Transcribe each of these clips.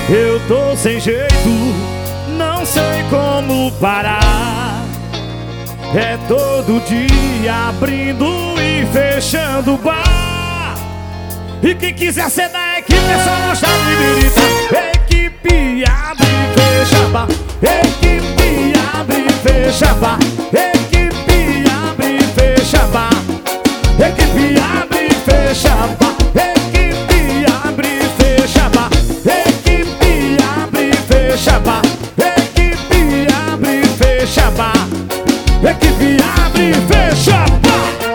Eu tô sem jeito, não sei como parar. É todo dia abrindo e fechando o bar. E quem quiser ser da equipe é só mostrar de birita. Equipe abre e fecha bar. Equipe abre e fecha bar. Equipe abre e fecha bar. Equipe abre e fecha bar. Equipe abre e fecha bar. Equipe abre e fecha bar. Equipe abre e fecha bar. Equipe abre e fecha bar.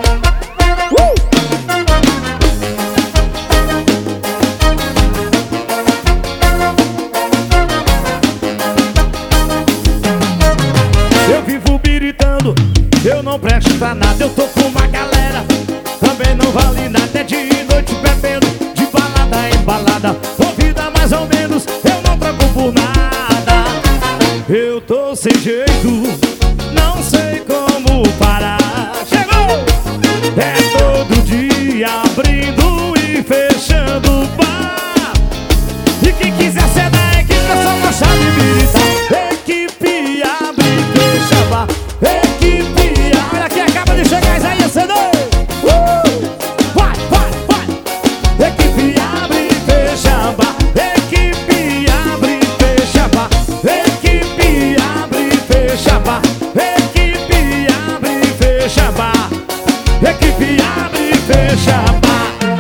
Eu vivo biritando, eu não presto pra nada. Eu tô com uma galera, também não vale nada. É de noite bebendo, de balada em balada. Ouvida mais ou menos, eu não troco por nada. Eu tô sem jeito, não sei como parar. Chegou! É todo dia abrindo e fechando o bar. E quem quiser ser da equipe é só mostrar de birita. Equipe abre e fecha bar. Equipe abre. Olha aqui, acaba de chegar Isaías CD. Vai, vai, vai. Equipe abre e fecha bar. Equipe abre e fecha bar. Equipe abre e fecha bar. Equipe abre e fecha bar. Equipe abre e fecha bar.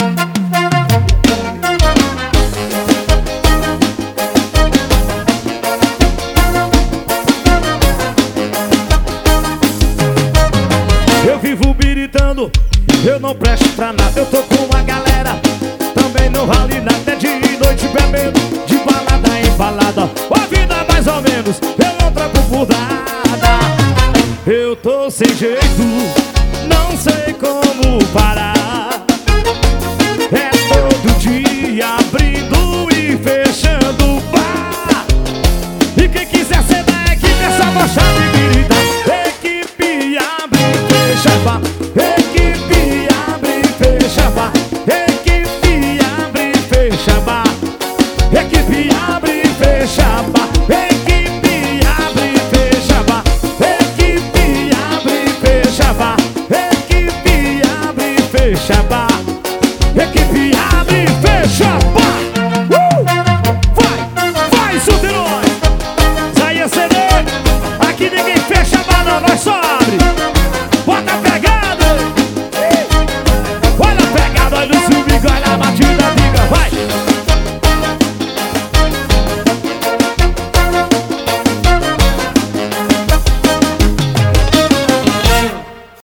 Eu vivo biritando, eu não presto pra nada. Eu tô com uma galera, também não vale nada. É de noite bebendo, de balada em balada. A vida mais ou menos, eu não troco por nada. Eu tô sem jeito, não sei como parar. É todo dia abrindo e fechando o bar. E quem quiser ser da equipe é só mostrar de